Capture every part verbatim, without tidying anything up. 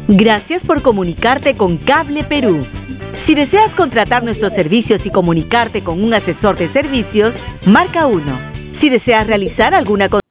Gracias por comunicarte con Cable Perú. Si deseas contratar nuestros servicios y comunicarte con un asesor de servicios, marca uno. Si deseas realizar alguna cosa...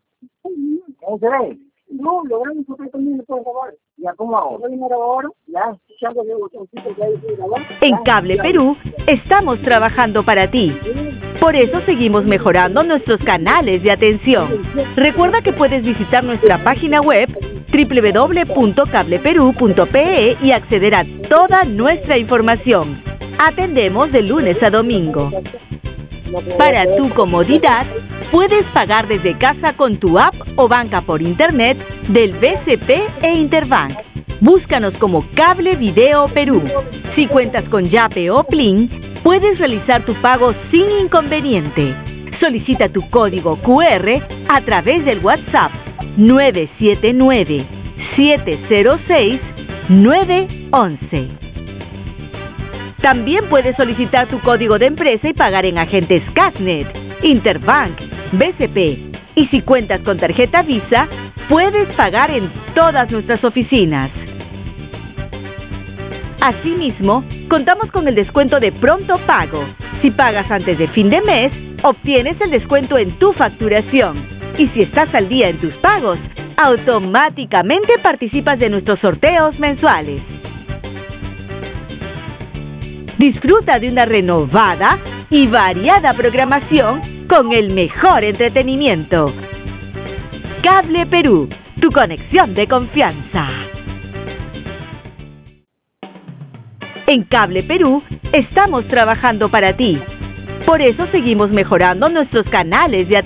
No, logramos que también le puedo grabar. Ya, ¿cómo hago? ¿Voy a grabar ahora? Ya, escuchando de botoncito que hay que grabar. En Cable Perú estamos trabajando para ti. Por eso seguimos mejorando nuestros canales de atención. Recuerda que puedes visitar nuestra página web doble u doble u doble u punto cable perú punto pe e y acceder a toda nuestra información. Atendemos de lunes a domingo. Para tu comodidad, puedes pagar desde casa con tu app o banca por internet del B C P e Interbank. Búscanos como Cable Video Perú. Si cuentas con Yape o Plin, puedes realizar tu pago sin inconveniente. Solicita tu código cu erre a través del WhatsApp nueve siete nueve, siete cero seis, nueve once. También puedes solicitar tu código de empresa y pagar en agentes Casnet, Interbank, B C P. Y si cuentas con tarjeta Visa, puedes pagar en todas nuestras oficinas. Asimismo, contamos con el descuento de pronto pago. Si pagas antes de fin de mes, obtienes el descuento en tu facturación. Y si estás al día en tus pagos, automáticamente participas de nuestros sorteos mensuales. Disfruta de una renovada y variada programación con el mejor entretenimiento. Cable Perú, tu conexión de confianza. En Cable Perú estamos trabajando para ti. Por eso seguimos mejorando nuestros canales de atención.